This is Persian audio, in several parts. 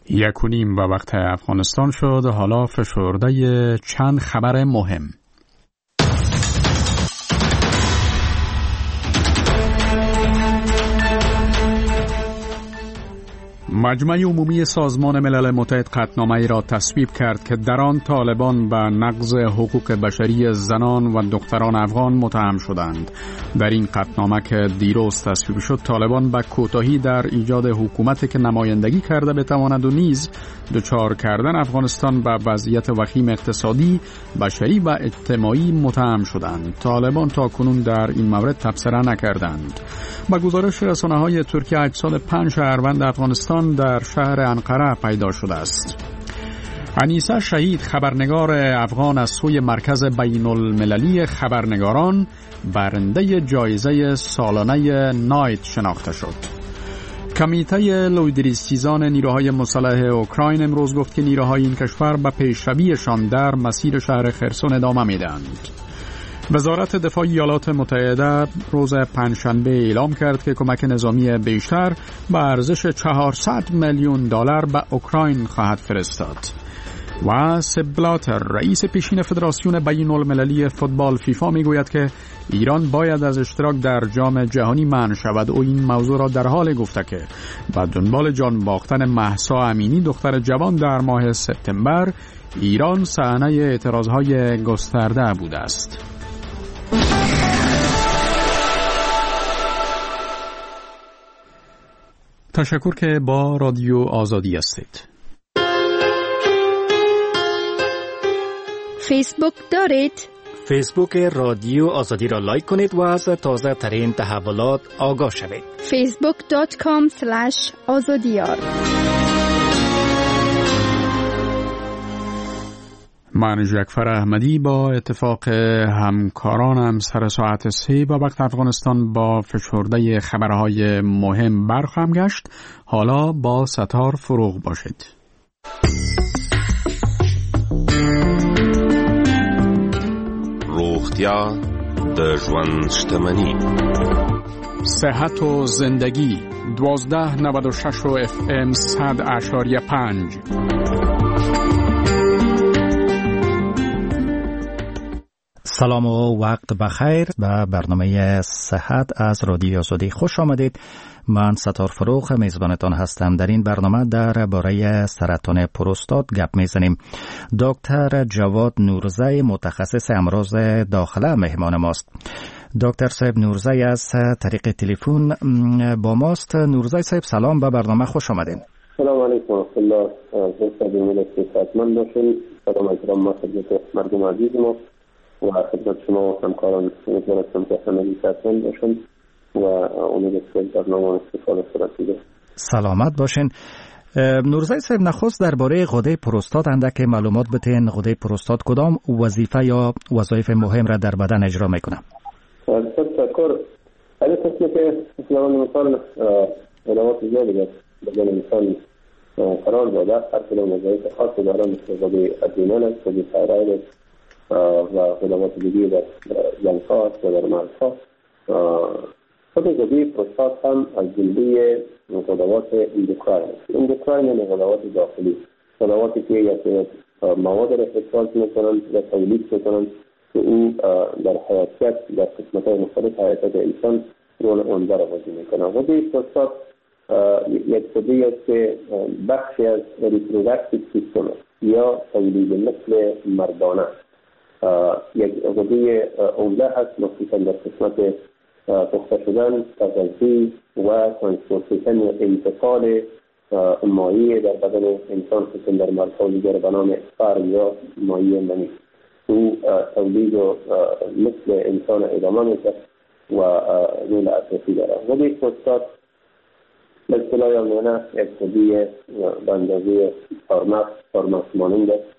1:30 و وقت افغانستان شد. حالا فشرده چند خبر مهم. مجمع عمومی سازمان ملل متحد قطعنامه‌ای را تصویب کرد که در آن طالبان به نقض حقوق بشری زنان و دختران افغان متهم شدند. در این قطعنامه که دیروز تصویب شد، طالبان به کوتاهی در ایجاد حکومتی که نمایندگی کرده بتواند و نیز دچار کردن افغانستان به وضعیت وخیم اقتصادی، بشری و اجتماعی متهم شدند. طالبان تا کنون در این مورد تبصره نکردند. با گزارش رسانه‌های ترکیه، اجساد 5 شهروند افغانستان در شهر انقره پیدا شده است. انیسه شهید، خبرنگار افغان، از سوی مرکز بین المللی خبرنگاران برنده جایزه سالانه نایت شناخته شد. کمیته لویدریستیزان نیروهای مسلح اوکراین امروز گفت که نیروهای این کشور به پیشرویشان در مسیر شهر خرسون ادامه میدهند. وزارت دفاع ایالات متحده روز پنجشنبه اعلام کرد که کمک نظامی بیشتر به ارزش $400 میلیون به اوکراین خواهد فرستاد. و سپ بلاتر، رئیس پیشین فدراسیون بین المللی فوتبال فیفا، میگوید که ایران باید از اشتراک در جام جهانی منع شود. او این موضوع را در حال گفته که با دنبال جان باختن مهسا امینی، دختر جوان، در ماه سپتامبر ایران صحنه اعتراضهای گسترده بوده است. تشکر که با رادیو آزادی هستید. فیسبوک دارید؟ فیسبوک رادیو آزادی را لایک کنید و از تازه ترین تحولات آگاه شوید. facebook.com/azadiyar. من جعفر احمدی با اتفاق همکارانم سر ساعت 3 با وقت افغانستان با فشرده خبرهای مهم برخواهم گشت. حالا با ستار فروغ باشید. روغتیا د ژوند شتمني. صحت و زندگی 1296 و FM 100.5. سلام و وقت بخیر. به برنامه صحت از رادیو آزادی خوش آمدید. من ستار فروغ میزبانتان هستم. در این برنامه درباره سرطان پروستات گپ میزنیم. دکتر جواد نورزی، متخصص امراض داخله، مهمان ماست. دکتر صاحب نورزی از طریق تلفن با ماست. نورزی صاحب سلام، به برنامه خوش آمدین. سلام علیکم و رحمت الله. صحتمند باشین. سلام علیکم ما خدمت مردم عزیز ما و خدمت شما و همکاران. امیدوارم که همگی صحتمند باشین و امیدوارم که برنامه استفاده صورت. سلامت باشین. نورزی صاحب، نخست درباره غده پروستات اندک معلومات بتین. غده پروستات کدام وظیفه یا وظایف مهم را در بدن اجرا میکنه؟ تشکر. این قسمت که مثلا علاوات زیادی در بدن انسان قرار داده، هر کدام وظایف خاصی داره، مثل غده ادرینال است، غده تایروید است و غدوات دیگه در ژن‌ها است و در مغزها. خود غده پروستات هم از جمله غدوات اندوکراین است. اندوکراین یعنی غدوات داخلی، غدواتی که یک مواد را افراز میکنند و تولید میکنند که او در حیاتیت در قسمت‌های مختلف حیاتیت انسان رول عمده را بازی میکنه. غده پروستات یک غده است که بخشی از ریپروداکتیو سیستم است یا تولید مثل مردانه. یک غده عمده هست، مخصوصا در قسمت پخته شدن، تغذیه و ترانسپورتیشن و انتقال مایع در بدن انسان، خصوصا در مردها دیگر به نام اسپرم یا مایع منی. او تولید و مثل انسان ادامه میده و رول اساسی داره. غده پروستات به اصطلاح یعنی یک غده به اندازه فارماکس مانند است،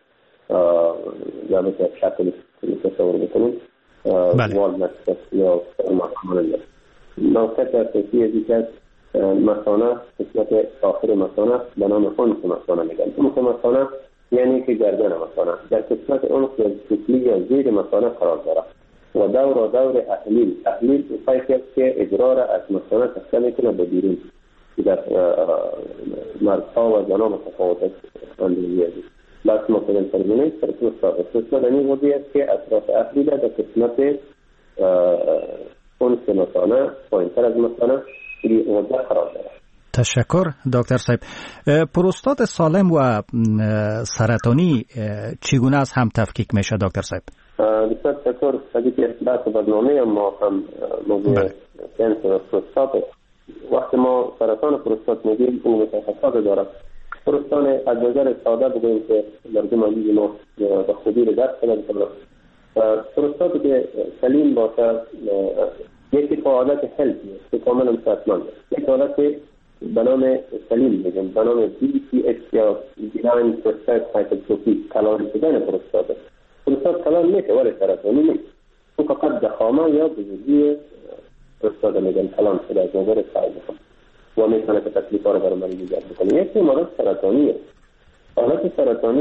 یا به شکل تصور بکنید والنت یا فارماکس مانند است. موقعیت اساسی از که مثانه، قسمت آخر مثانه به نام عنق مثانه میگن. عنق مثانه یعنی که گردن مثانه در قسمت عنق سفلی یا زیر مثانه قرار داره و دور احلیل پایکی است که اجرا را از مثانه تخته میکنه به بیرون. در مردها و زنان متفاوت اندازی است. بس مثلا فرمونه در پروستات در این وضعی است که اطراف اخریده در قسمت اون مثانه پایینتر از مثانه این وضع قرار دارد. تشکر دکتر صاحب. پروستات سالم و سرطانی چگونه از هم تفکیک میشه دکتر صاحب؟ بسیار تشکر. اگه که بحث برنامه ما هم موضوع کانسر پروستات، وقتی ما سرطان پروستات میگیم اون مشخصات دارد. پروستات از نظر ساده بگوییم که مردم عزیز ما به خودی رو درک کنند. پروستات که سلیم باشه یکی حالت هلتی است که کاملا صحتمند است. یک حالت به نام سلیم میگن، به نام BPH یا بیناین پروستات هایپرتروفی، کلان شدن پروستات. پروستات کلان میشه ولی سرطانی نیست. اون فقط ضخامت یا بزرگی پروستات میگن کلان شده از نظر سایز و میتونه که تکلیفا رو برای مریض ایجاد بکنه. یکی مورد سرطانی است. حالت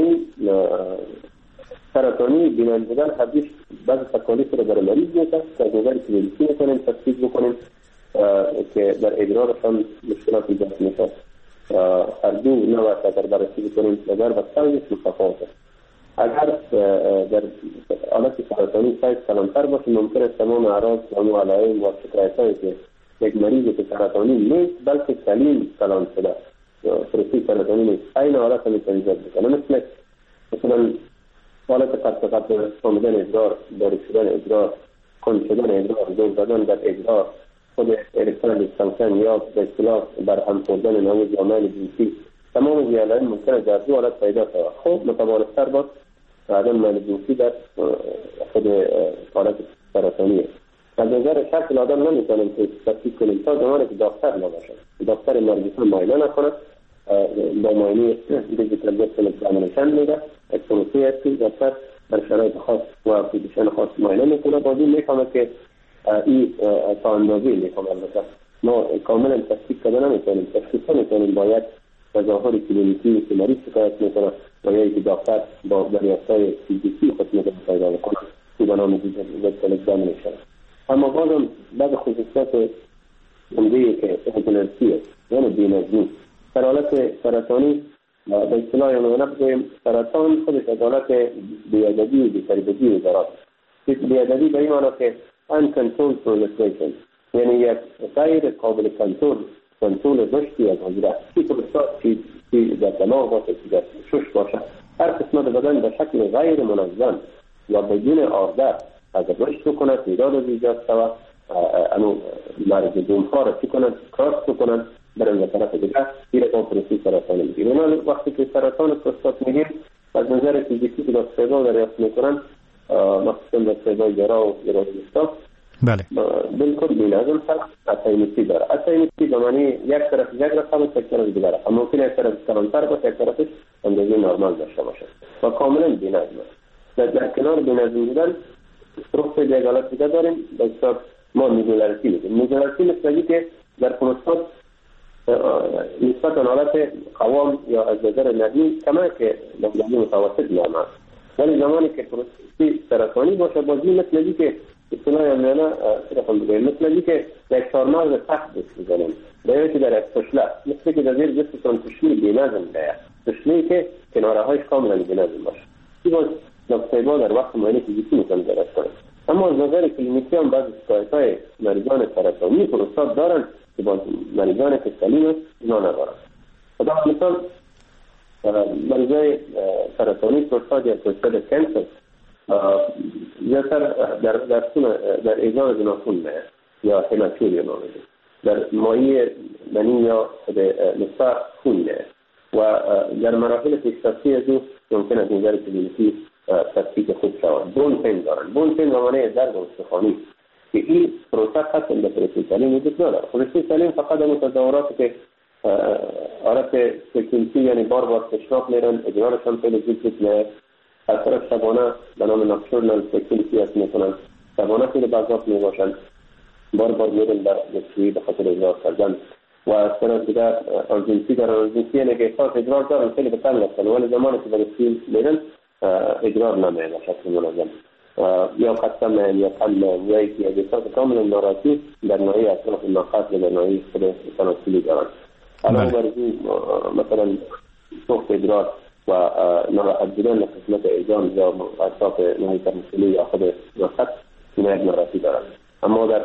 سرطانی بینایی بودن حدیث بعض تکالیف رو برای مریض میشه که از نظر کلینیکی میکنیم تشخیص بکنیم که در ادرار هم مشکلات ایجاد میشه. هر دو نوع اگر بررسی بکنیم نظر و سایزش متفاوت است. اگر در حالت سرطانی سایز کلانتر باشه ممکن است تمام اعراض و علائم و شکایت‌هایی که یک مریض که سرطانی نیست بلکه سلیم کلان شده پروستات سرطانی نیست این حالت هم میتونه ایجاد بکنه. مثلا حالت قطع آمدن ادرار، باریک شدن ادرار، کند شدن ادرار، دور زدن در ادرار، خود ارکتایل دیسفانکشن یا به اصطلاح برهم خوردن نوز یا میل جنسی، تمام این علائم ممکنه در دو حالت پیدا شود. خب متوارث‌تر باشه عدم میل جنسی در خود حالت سرطانی است. از نظر شکل آدم نمیتونیم که تفکیک کنیم تا زمانی که دکتر نباشه. دکتر مریض معاینه نکنه، با معاینه دیجیتال جسم اگزامینیشن میده، اکسپوزیشن هستی دکتر در شرایط خاص و پوزیشن خاص معاینه میکنه، بعد میفهمه که این تا اندازه میفهمه. مثلا ما کاملا تفکیک کردن نمیتونیم، تشخیص نمیتونیم. باید تظاهر کلینیکی که مریض شکایت میکنه و یا اینکه دکتر با دریافت‌های فیزیکی خود میتونه پیدا کنه که به نام دیجیتال اگزامینیشن. اما بازم بعض خصوصیات عمده‌ای که هیپوپلارسی است یعنی بی‌نظمی در حالت سرطانی به اصطلاح نقض سرطان خودش از حالت بی‌ادبی و بی‌تربیتی دارد. بی‌ادبی به این معنی که uncontrolled proliferation یعنی یک غیر قابل کنترل رشدی از حجره که پروستات که در دماغ باشه که در شش باشه هر قسمت بدن به شکل غیر منظم یا بدون آرده اگر رشد بکنه تعداد از ایجاد شود مرز دونها را چی کنند کراس بکنند برای طرف دیگر این رقم پروستات سرطانی میگیرن. وقتی که سرطان پروستات میگیم از نظر فیزیکی که دستگاه دریافت میکنن مخصوصا دستگاه جرا و جراحیستا بالکل بی‌نظم اسایمیتی داره. اسایمیتی به معنی یک طرف یک رقم و یک طرف دیگر رقم، ممکن یک طرف کلانتر باشه یک طرفش اندازه نرمال داشته باشه و کاملا بی‌نظم. در کنار بی‌نظم بودن پروستات یک حالت دیگه داریم به حساب ما میزولارسی میگیم. میزولارسی مثل که در پروستات نسبت حالت قوام یا از نظر نظمی کمه که نظمی متوسط نرمه، ولی زمانی که پروستات سرطانی باشه بازی مثل که اصطلاح یعنی مثل که یک چهارمغز تخت بزنیم باید که در یک تشله مثل که در زیر جستتان تشلی بی‌نظم باید تشلی که کناره هایش کاملا بی‌نظم باشه. این باز نقطه‌با در وقت معاینه فیزیکی میتونه درست کنه. اما از نظر کلینیکی هم بعضی شکایت‌های مریضان سرطانی پروستات دارن که با مریضان که سلیم است اینا ندارن. خدا مثلا مریضای سرطانی پروستات یا پروستات کانسر زیادتر در ایجاد ناخن میاد یا هماتوری نامیده در مایع منی یا نصف خون میاد و در مراحل پیشرفته از او ممکن از نظر کلینیکی تفکیک خود شود. بون پین دارن. بون پین معنی درد استخوانی که این پروسه خاص به پروستات سلیم وجود نداره. پروستات سلیم فقط اون تظاهرات که حالت فریکونسی یعنی بار تشناب میرن ادرارش هم خیلی زود میاد. از طرف شبانه به نام نکتورنال فریکونسی هست میکنن، شبانه خیلی بازاف میباشن، بار میرن در دستویی به خاطر ادرار کردن و از طرف دیگر آرژنسی دارن. آرژنسی یعنی که احساس ادرار دارن خیلی بطن لستن ولی زمانی که به دستویی میرن ادرار نمیاد شکل منظم یا قسم یا قلم یا یکی احساس کاملا ناراحتی در نوعی اطراف ناقص در نوعی خود تناسلی دارن. علاوه بر این مثلا سوخت ادرار و ناراحت بودن قسمت ایجان یا اطراف نهایی ترمثلی یا خود وسط اینا یک ناراحتی دارند. اما در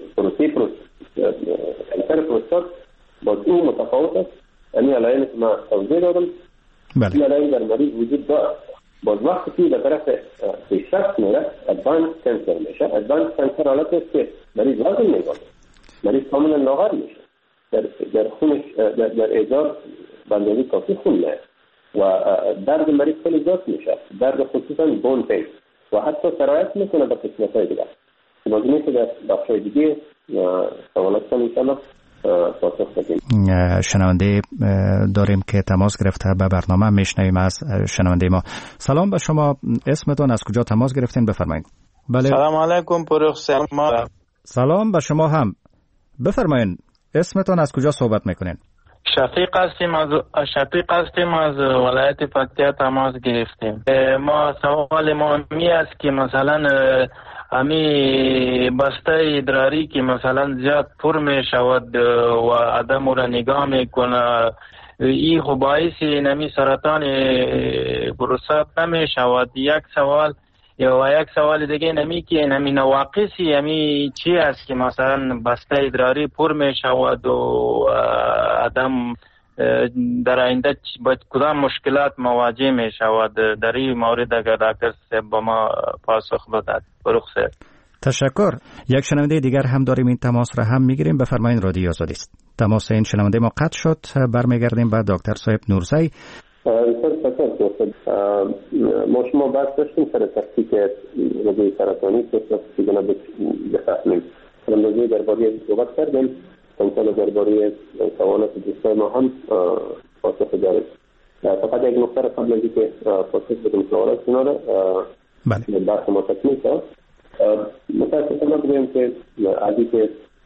کانسر پروستات با این متفاوت است. یعنی علائمی که ما توضیح دادم این علائم در مریض وجود دارد. باز وقتی به طرف پیشرفت میره ادوانس کانسر میشه. ادوانس کانسر حالت است که مریض وزن میگیره، مریض کاملا لاغر میشه، در خونش در ایجاد بندازی کافی خون میاد و درد مریض خیلی زیاد میشه، درد خصوصا بون پین و حتی سرایت میکنه به قسمت‌های دیگر. ممکنه که در بخش‌های دیگه سوالات کنم انشاءالله پاسخ بدیم. شنونده داریم که تماس گرفته به برنامه، میشنویم از شنونده ما. سلام به شما، اسمتون، از کجا تماس گرفتین بفرمایید. بله. سلام علیکم پروفسور. سلام به شما هم، بفرمایید اسمتون، از کجا صحبت میکنین؟ شفیق هستیم از ولایت پکتیا تماس گرفتیم. ما سوال ما می است که مثلا امی بسته ادراری که مثلا زیاد پر می شود و آدم را نگاه میکنه، این خب باعث نمی سرطان پروستات نمی شود. یک سوال یا یک سوال دیگه نمی که نمی نواقصی یعنی چی است که مثلا بسته ادراری پر می شود و آدم در آینده با کدام مشکلات مواجه می شود؟ در این مورد اگر دکتر صاحب با ما پاسخ بدهد. بخیر. تشکر. یک شنونده دیگر هم داریم، این تماس را هم میگیریم. بفرمایید، رادیو آزادی است. تماس این شنونده ما قطع شد. برمیگردیم به دکتر صاحب نورزی. ما شما بحث داشتیم سر تفکیک رگوی سرطانی که دیگه بفهمیم. رمضی درباره صحبت کردیم، انشاءالله درباره سوالات دوستان ما هم پاسخ داریم. فقط یک نکته قبل از اینکه پاسخ بدیم سوالات شما را بحث ما تکمیل شد. متاسفانه بگویم که از اینکه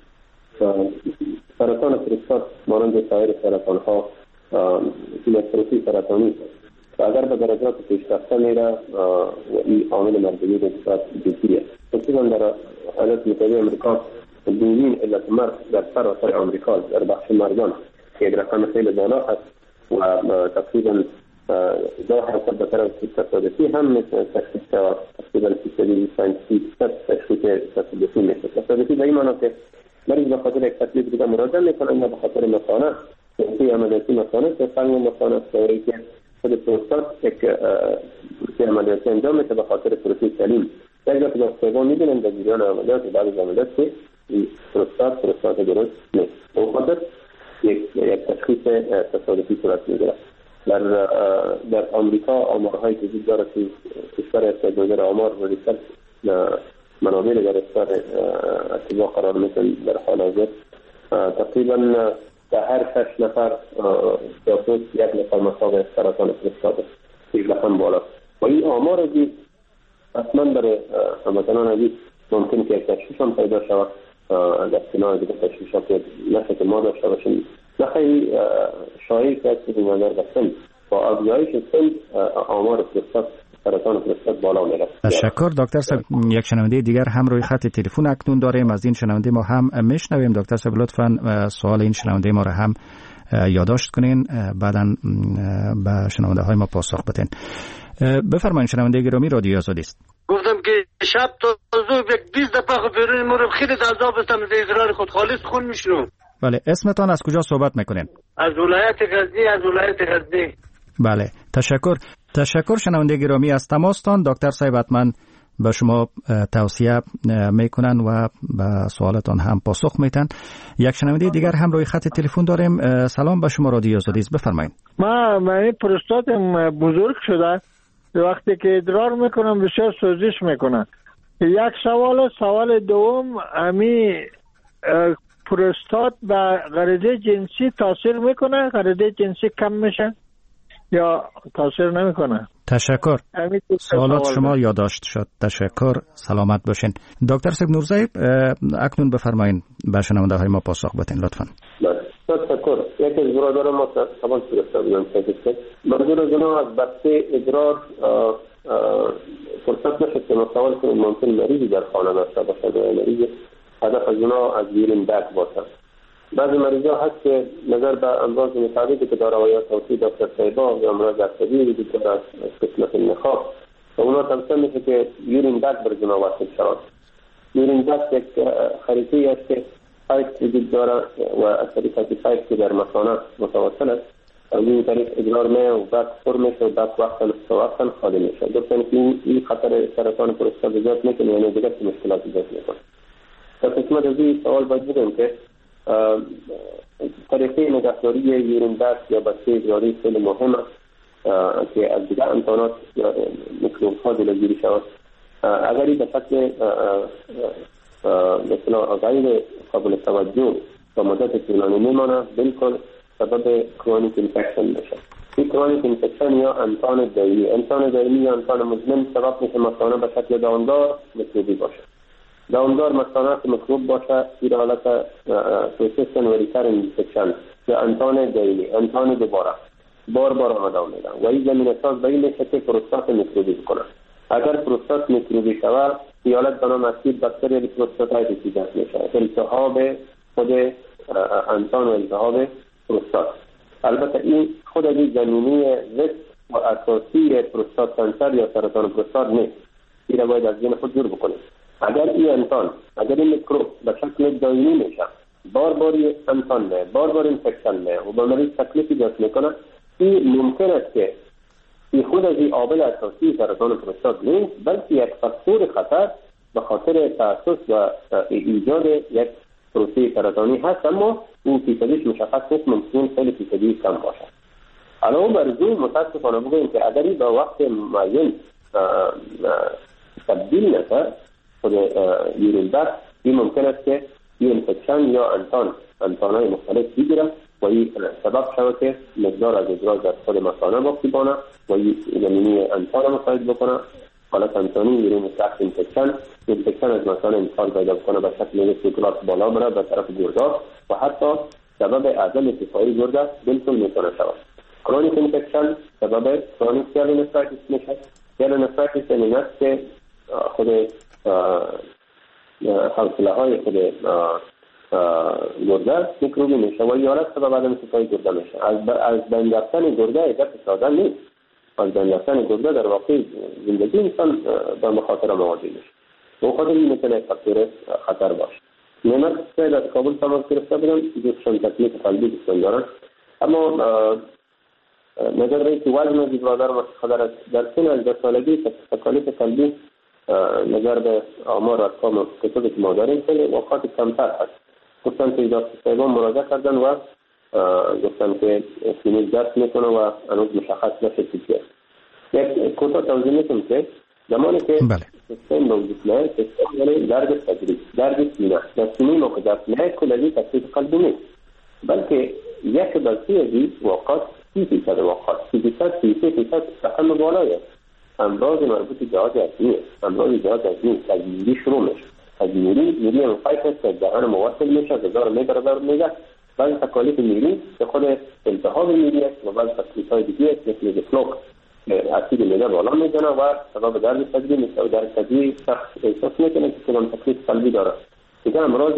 سرطان پروستات مانند سایر سرطان‌ها سیمستروسی سرطانی است و اگر به درجات پیشرفته میره و این عامل مردمی بسیار جدی است. خصوصا در ایالات متحده آمریکا دومین علت مرگ در سراسر آمریکا در بخش مردان که یک رقم خیلی بالا است و تقریبا 10% به طرف تصادفی هم میتونه تشخیص شود. تقریبا 325% تشخیص تصادفی میشه. تصادفی به این معنی که مریض به خاطر یک تکلیف دیگه مراجعه میکنه یا به خاطر مثانه که عملیاتی مثانه که فنگ مثانه سوایی که خود پروستات یک عملیاتی انجام میشه به خاطر پروستات سلیم. یک دفعه دکترها میبینن در جریان عملیات بعد از عملیات که پروستات درست نیست. به خاطر یک تشخیص تصادفی صورت میگیره. در آمریکا آمارهایی که وجود داره که کشور استاندارد آمار و ریسرچ منابع در اختیار اتباع قرار میتن در حال حاضر تقریبا در هر 6 نفر جاسوس یک نفر مصاب سرطان پروستات است. یک رقم بالا و این آمار ازی اصلا برای هموطنان ازی ممکن که یک تشخیص هم پیدا شود در کنار دیگه تشخیصات که نشه که ما داشته باشیم. نخیلی شایعی که از این نظر بستن با افزایش سن آمار پروستات سرطان پروستات بالا میره. تشکر دکتر صاحب. یک شنونده دیگر هم روی خط تلفن اکنون داریم، از این شنونده ما هم میشنویم. دکتر صاحب لطفاً سوال این شنونده ما را هم یادداشت کنین، بعداً به شنونده های ما پاسخ بدین. بفرمایید شنونده گرامی، رادیو آزادی است. گفتم که شب تا صبح یک 20 دفعه بیرون مورد خیلی عذاب هستم از ادرار خود خالص خون میشنم. بله، اسمتان از کجا صحبت میکنین؟ از ولایت غزنی. بله، تشکر شنونده گرامی از تماستان. دکتر صاحب حتما به شما توصیه میکنن و به سوالتان هم پاسخ میتن. یک شنونده دیگر هم روی خط تلفن داریم. سلام به شما، رادیو آزادی است، بفرمایید. من پروستاتم بزرگ شده، وقتی که ادرار میکنم بسیار سوزش میکنه. یک سوال دوم، امی پروستات به غریزه جنسی تاثیر میکنه؟ غریزه جنسی کم میشه یا تاثیر نمیکنه؟ تشکر. سوالات شما یادداشت شد. تشکر، سلامت باشین. دکتر صاحب نورزی اکنون بفرمایید به شنونده های ما پاسخ بدین لطفاً. تشکر. یکی از برادران ما تمام گرفته بودن که منظور از اونا از بسته ادرار فرصت نشد که مسائل که ممکن مریضی در خانه داشته باشد و مریض هدف از اونا از ویرین بک باشه بعضی مریضا هست که نظر به امراض متعددی که داره و یا توصیه دکتر طیبا یا امراض عصبی وجود داره از قسمت نخاع و اونا توصیه میشه که یورین بگ برشون وصل شود. یورین بگ یک خریطه‌ای است که پایپ وجود داره و از طریق پایپ که در مثانه متوصل است و این طریق ادرار می و بگ پر میشه و بگ وقتا خالی میشه. گفتن که این خطر سرطان پروستات ایجاد میکنه یعنی دیگر مشکلات ایجاد میکنه. در قسمت از این سوال باید بگم که طریقه نگهداری یورین بگ یا بسته ادراری خیلی مهمه که از دیگر امکانات میکروب ها جلوگیری شود. اگر این به شکل مثلا غیر قابل توجه و مدت طولانی میمانه بالکل سبب کرونیک اینفکشن میشه. این کرونیک اینفکشن یا انتان دائمی یا انتان مزمن سبب میشه مثلا به شکل دامدار میکروبی باشه. دامدار مثلا که میکروب باشه این حالت پروسیسن و ریکرنت اینفکشن یا انتان دائمی، انتان دوباره بار آمده میدن و این زمین اساس به این میشه که پروستات میکروبی کنه. اگر پروستات میکروبی شود حالت به نام اسید باکتریال پروستاتایتیس ایجاد میشه، التهاب خود انتان و التهاب پروستات. البته این خود از زمینی ریسک و اساسی پروستات کانسر یا سرطان پروستات نیست. این را باید از ذهن خود دور بکنید. اگر این انتان، اگر این میکروب به شکل دائمی میشه، بار انتان نه، بار اینفکشن نه و به مریض تکلیف ایجاد میکنه، این ممکن است که این خود از این عامل اساسی سرطان پروستات نیست بلکه یک فاکتور خطر به خاطر تأسیس و ایجاد یک پروسه سرطانی هست، اما این فیصدیش مشخص نیست، ممکن خیلی فیصدی کم باشد. علاوه بر این متاسفانه بگوییم که اگر به وقت معین تبدیل نشه خود یورین بگ، این ممکن است که این انفکشن یا انتانهای مختلف بگیره و این سبب شود که مقدار از ادرار در خود مثانه باقی بانه و این زمینی انتان مساعد بکنه. حالت انتانی یورین تحت اینفکشن از مثانه انتقال پیدا بکنه به شکل سیکلات بالا بره به طرف گردها و حتی سبب عدم ارتفاعی گرده بالکل میتونه شود. کرونیک اینفکشن سبب کرونیک گرانوفرایتیس میشه. گرانوفرایتیس یعنی است که خود حوصله های خود گرده میکروبی میشه و این حالت سبب عدم ارتفاعی گرده میشه. از بین رفتن گرده ایجاد ساده نیست. از بین رفتن گرده در واقع زندگی انسان با مخاطره مواجه میشه. و خود این میتونه فاکتور خطر باشه. نمک سید از کابل تماس گرفته بودم، دوستشون تکلیف قلبی دوستان دارن، اما نظر رئیس وزن از برادر مخدر در سن از 10 سالگی تکالیف قلبی نظر به آمار ارقام کتابی که ما داریم خیلی وقات کمتر هست. گفتن که دکتر صاحبان مراجعه کردن و گفتن که سینی درد میکنه و هنوز مشخص نشده چیه. یک کوتاه توضیح میکنم که زمانی که سیستم موجود نه، سیستم یعنی درد صدری، درد سینه، در سینه موقع نه کللی تکلیف قلبی نیست، بلکه یک بلسی از این وقات 30% وقات 33% سخن بالایه. امراض مربوط به جهاز هضمی، امراض جهاز هضمی تجمیلی شروع میشه. تجمیلی انفایت است که دهان موصل میشه، غذا میبره میگه. بعضی تکالیف میری که خود التهاب میری است و بعضی تکلیف‌های دیگه است مثل دیفلوک اسید معده بالا میزنه و سبب درد صدری میشه و درد صدری سخت احساس میکنه که کدام تکلیف قلبی داره. دیگه امراض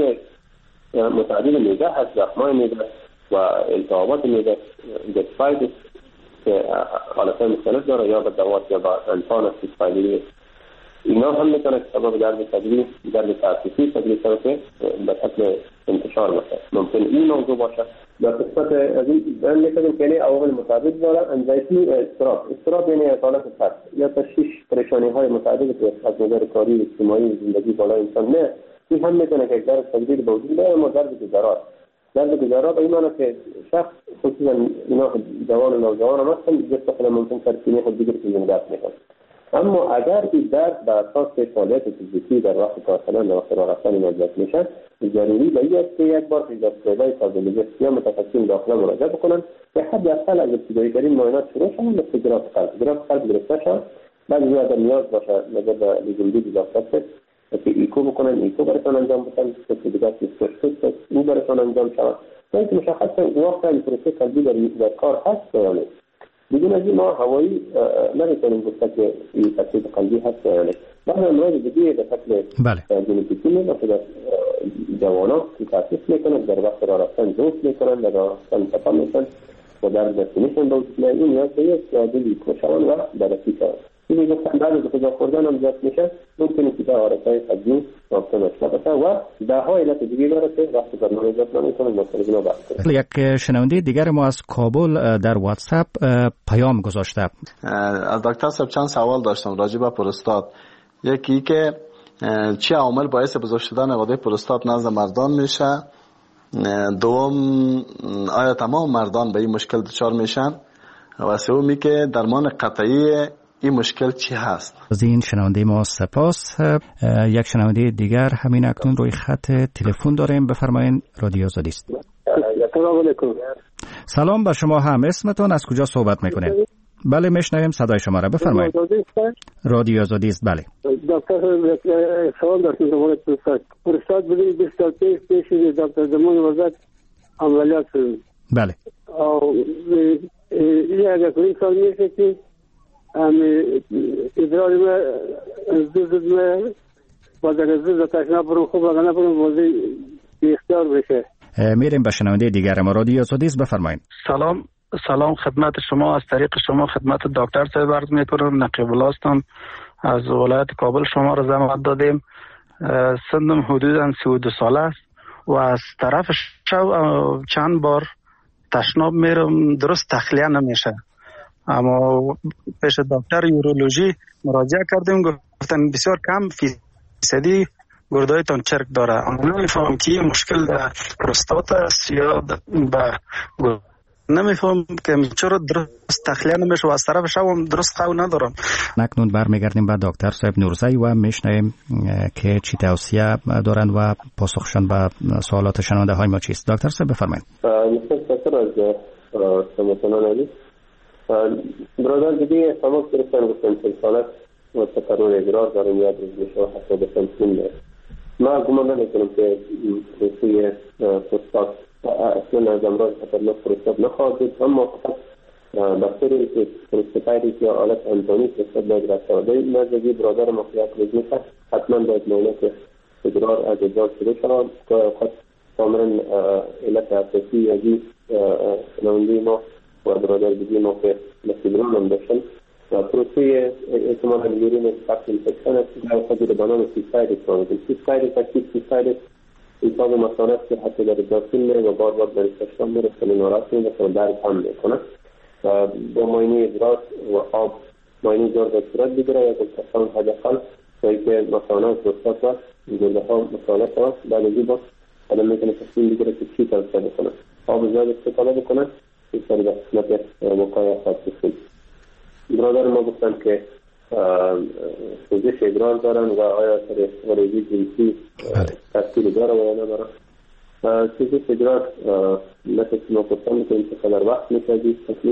متعدد معده هست، زخمای معده و التهابات معده، گستفایتس که حالتهای مختلف داره یا به دوات یا به انتان استفالی، اینا هم میتونه سبب درد صدری، درد تاسیسی صدری شده که به شکل انتشار باشه. ممکن این موضوع باشه. در قسمت از این بیان میکنیم که عوامل متعدد داره. انزایتی استراب یعنی حالت ترس یا تشویش، پریشانی های متعدد که از نظر کاری اجتماعی زندگی بالای انسان نه، این هم میتونه که درد صدری به وجود بیاره. اما درد گذرا به این معنی که شخص خصوصا اینا جوان و نوجوان هم هستن جسم ممکن ترسینه خود دیگر که زندگی میکنه. اما اگر این درد به اساس فعالیت فیزیکی در وقت کار کردن و وقت راه رفتن ایجاد میشه، ضروری به این است که یک بار فیزیوتراپی کاردیولوژیست یا متخصصین داخله مراجعه بکنن که حداقل از ابتدایی ترین معاینات شروع شون مثل گراف قلب گرفته شود. بعد اگر نیاز باشه نظر به لیزوندی اضافه که ایکو بکنن، ایکو براتون انجام بدن، که دیگه سیستم او براتون انجام شود. اینکه مشخصا وقت این پروسه قلبی در کار هست یا نه. بدون از این ما هوایی نمیتونیم گفت که این تکلیف قلبی هست یا نه. بعد امراض دیگه به شکل ژنتیکی مثل جوانان که تاسیس میکنن در وقت راه رفتن ضعف میکنن در راه رفتن خطا میکنن و در دستینشون به وجود میاد. این نیاز به یک دلیل کوشان و بررسی شود. این گفتن بعد از غذا خوردن هم زیاد میشه، ممکنه که عارضهای قدمی رابطه نشده باشه و ده ها علت دیگه داره که وقتی برنامه زیاد نمیکنه مطلب اینا بحث کنه. یک شنونده دیگر ما از کابل در واتساپ پیام گذاشته. از دکتر صاحب چند سوال داشتم راجع به پروستات. یکی که چه عوامل باعث بزرگ شدن غده پروستات نزد مردان میشه؟ دوم آیا تمام مردان به این مشکل دچار میشن؟ و سومی که درمان قطعی این مشکل چی هست؟ از این شنونده ما سپاس. یک شنونده دیگر همین اکنون روی خط تلفن داریم. بفرمایید. رادیو آزادی است. سلام علیکم. سلام به شما هم. اسمتون از کجا صحبت میکنید؟ بله میشنویم صدای شما را. بفرمایید. رادیو آزادی است. بله دکتر سوال داشتم درباره پروستات بودیم 20 سال پیش دکتر زمان وزارت عملیات شد. بله یک سال میشه که ادرار ما زود ما بعد از زود تشناب برم خوب اگر نبرم وضعی اختیار بشه. میریم به شنونده دیگر ما. رادیو آزادی است. بفرمایید. سلام خدمت شما. از طریق شما خدمت دکتر صاحب عرض میکنم. نقیب الله هستم از ولایت کابل. شما را زحمت دادیم. سنم حدوداً 32 ساله است و از طرف چند بار تشناب میرم درست تخلیه نمیشه، اما پیش دکتر یورولوژی مراجعه کردیم گفتن بسیار کم فیصدی گردایتان چرک داره. اما نمیفهم که این مشکل در پروستات است یا نمیفهم که چرا درست تخلیه نمیشه و از طرف شوم درست قو ندارم. اکنون برمیگردیم به دکتر صاحب نورزی و میشنویم که چی توصیه دارند و پاسخشان به سوالات شنونده های ما چیست. دکتر صاحب بفرمایید. برادر دیگه تمام گرفتن گفتن سلسالت و تکرر ادرار دارم یاد میشه و حتی به تمثیل میره. ما گمان نمیکنم که پروسه پروستات اصلا از امراض خطرناک پروستات نخواهد بود، اما فقط بخطری که پروستاتایتیس یا آلت انتونی پروستات باید رساده مزدی برادر مخیات میشه حتما باید معاینه ادرار از ادرار شده شود که اوقات کاملا علت اساسی یعنی شنونده ما و برادر دیگه ما که لسیدران هم داشتن و پروسه احتمال یورین فقط انفکشن است که در خود بنام سیستایدس کنید. سیستایدس انسان مسان است که حتی در داخل میره و بار در استشفام میره که ناراحت میشه و درد هم میکنه. با معاینه ادرار و آب معاینه ادرار در صورت بگیره یا کسان حداقل جایی که مسانه پروستات است گرده ها مسانه است بعد از این با آدم میتونه تصمیم بگیره که چی توصیه بکنه. آب زیاد استفاده بکنه این سر به قسمت وقایع خواهد بسید. برادر ما گفتن که سوزش ادرار دارن و آیا سر استفاده جنسی تاثیر داره و یا نداره. سوزش ادرار مثل که ما گفتن که این چقدر وقت میشه تکلیف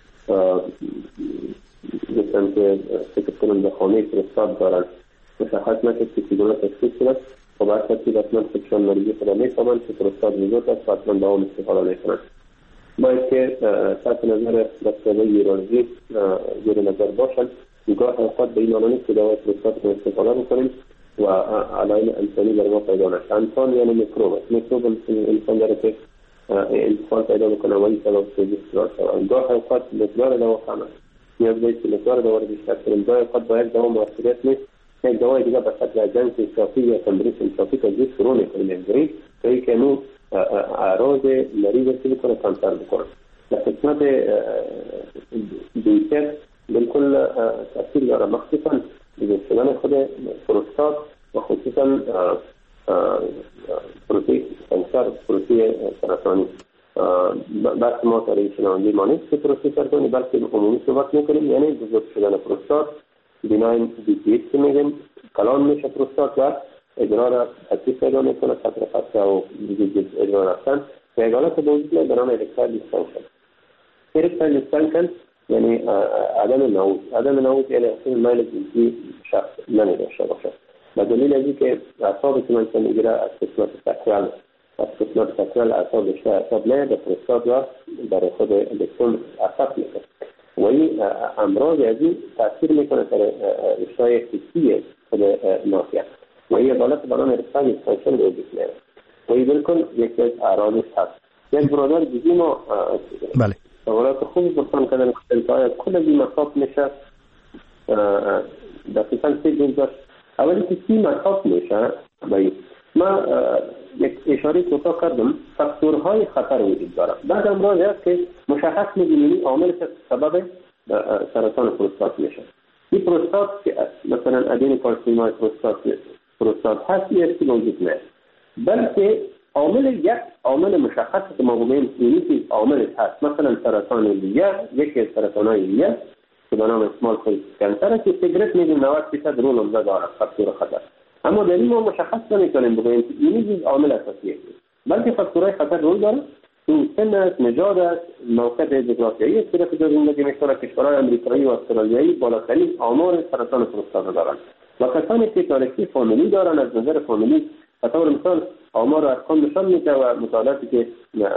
گفتن که فکر کنم به خانه پروستات دارن مشخص نشد که چگونه تشخیص کنند و بعد ترتیب حتما فکرشان مریضی خدا میفهمند که پروستات وجود است و حتما دوام استفاده میکنند. باید که تحت نظر دکترهای یورولوژی زیر نظر باشند. گاه اوقات به این معنی نیست که دوای پروستات رو استفاده بکنیم و علائم انسانی در ما پیدا نشه. انسان یعنی میکروب است. میکروب انسان داره که انتقال پیدا میکنه و این سبب سوزش ادرار شود. گاه اوقات مقدار دوا کم است. نیاز دارید که مقدار دوا رو بیشتر کنیم. گاه اوقات با یک دوا موثریت نیست. یک دوای دیگه به شکل جنس انصافی یا تمریض انصافی تجویز شروع میکنیم یک جایی که نو اعراض مریض رو بکنه کمتر بکنه. در قسمت دیگر بالکل تاثیر داره، مخصوصا دیگر شدن خود پروستات و خصوصا پروسه کانسر، پروسه سرطانی. بحث ما در شنونده ما نیست که پروسه سرطانی بلکه عمومی صحبت میکنیم، یعنی بزرگ شدن پروستات بیناین دیپیت که میگیم کلان میشه پروستات و ادرار حسی پیدا میکنه خطر خطه و ادرار رفتن و یک حالت به وجود میاد به نام ارکتایل دیسفانکشن. ارکتایل دیسفانکشن یعنی عدم نوز یعنی اصلا میل جنسی شخص نمیداشته باشه به دلیل از اینکه اعصابی که من میگیره از قسمت ساکرال اعصاب بیشتر اعصاب نه به پروستات و برای خود الکترون اثر میکنه و این امراض از این تاثیر میکنه در اشتهای حسی خود ناحیه و این عدالت به نام ارسال استانشن وجود میاره و این بالکل یکی از اعراضش هست. یک برادر دیگه ما بله سوالات خوبی بسان کردن که کل از این مصاب میشه دقیقا 3 جز داشت. اولی که 30 مصاب میشه ما یک اشاره کوتاه کردم فاکتورهای خطر وجود داره. بعد امراض هست که مشخص می‌بینید عامل که سبب سرطان پروستات میشه. این پروستات که مثلا ادین کارسینومای پروستات هست یه چیزی وجود نه، بلکه عامل مشخص که ما بگیم اینی که عامل هست، مثلا سرطان ریه، یکی از سرطان‌های ریه که به نام اسمال سیل کانسر که سیگرت میگیم 90% رول اونجا داره فاکتور خطر. اما در این ما مشخص نمی‌کنیم بگیم که اینی عامل اساسیه، بلکه فاکتورهای خطر رول داره. تو سن است، نژاد است، موقع جغرافیایی است که در زندگی می‌کنه. کشورهای آمریکایی و استرالیایی بالاترین آمار سرطان پروستات دارند و کسانی که تاریخی فامیلی دارن از نظر فامیلی به طور مثال آمار و ارقام نشان میده و مطالعاتی که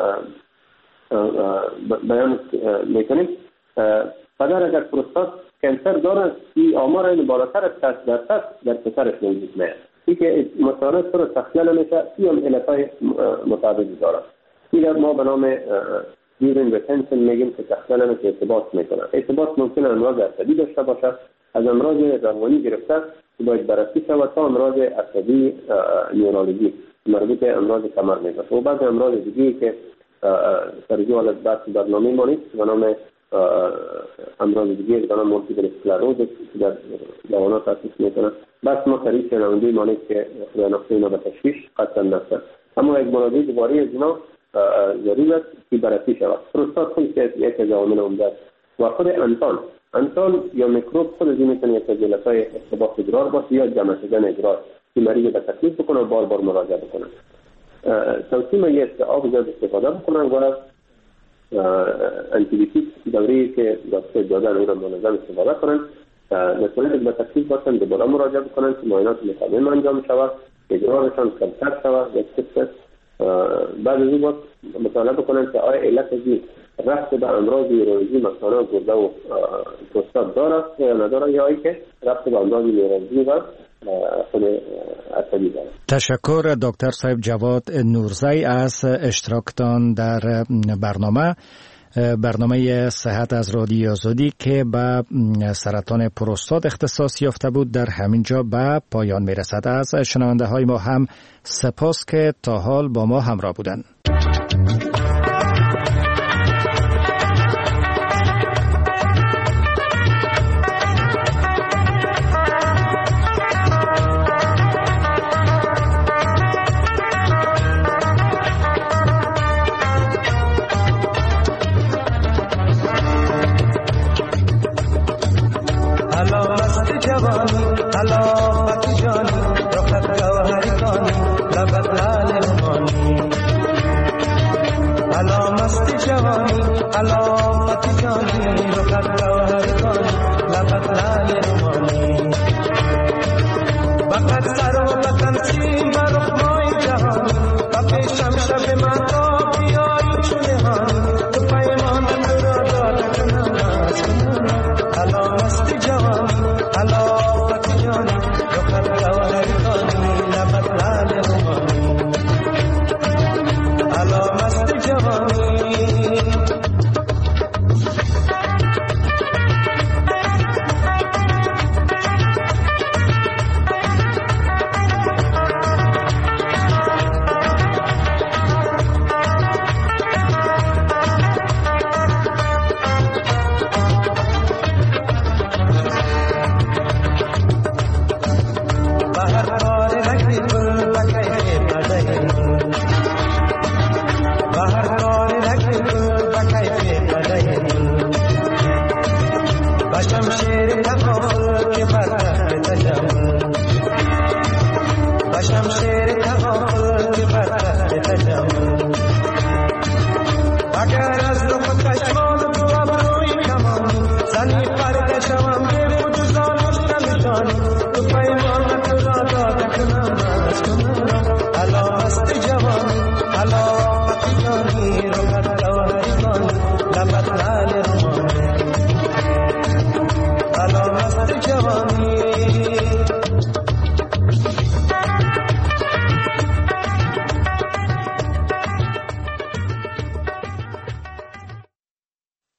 بیان میکنیم پدر اگر پروستات کانسر دارد این آمار این بالاتر از 10% در پسرش موجود میاد. این که مطالعات رو تخلیه نمیشه این هم علتهای متعددی دارد. این ما به نام دیورین ریتنشن میگیم که تخلیه نمیشه ارتباط میکنه. ارتباط ممکنه امراض عصبی داشته باشه، از امراض روانی گرفته که باید بررسی شود تا امراض عصبی نورولوژی مربوط به امراض کمر میشه و بعض امراض دیگه که ترجیح از بحث برنامه ما نیست به نام امراض دیگه به نام مولتیپل اسکلروز که در جوانان تشخیص میکنن. بس ما خرید شنونده ما نیست که خدا نقطه اینا به تشویش قطعا نفسه، اما یک مراجعه دوباره از اینا ضرورت است که بررسی شود. پروستات خود یک از عوامل عمده است و خود انسان یا میکروب خود از این میتونه یک از علتهای ارتباط ادرار باشه یا جمع شدن ادرار که مریض به تکلیف بکنه و بار بار مراجعه بکنه. توصیه من است که آب زیاد استفاده بکنن و انتیبیوتیک دوره‌ای که دکتر دادن اون را منظم استفاده کنن. نتیجه به تکلیف باشن دوباره مراجعه بکنن که معاینات مطمئن انجام شود، ادرارشان کمتر شود یک سیستم. بعد از این وقت مطالعه بکنن که آیا علت ازی رفت به امراض نورولوژی مثلا گرده و پروستات داره یا نداره یا که رفت به امراض نورولوژی و خود عصبی داره. تشکر دکتر صاحب جواد نورزی از اشتراکتان در برنامه صحت از رادیو آزادی که به سرطان پروستات اختصاص یافته بود در همین جا به پایان میرسد. از شنونده های ما هم سپاس که تا حال با ما همراه بودند. Bakat saro bakan si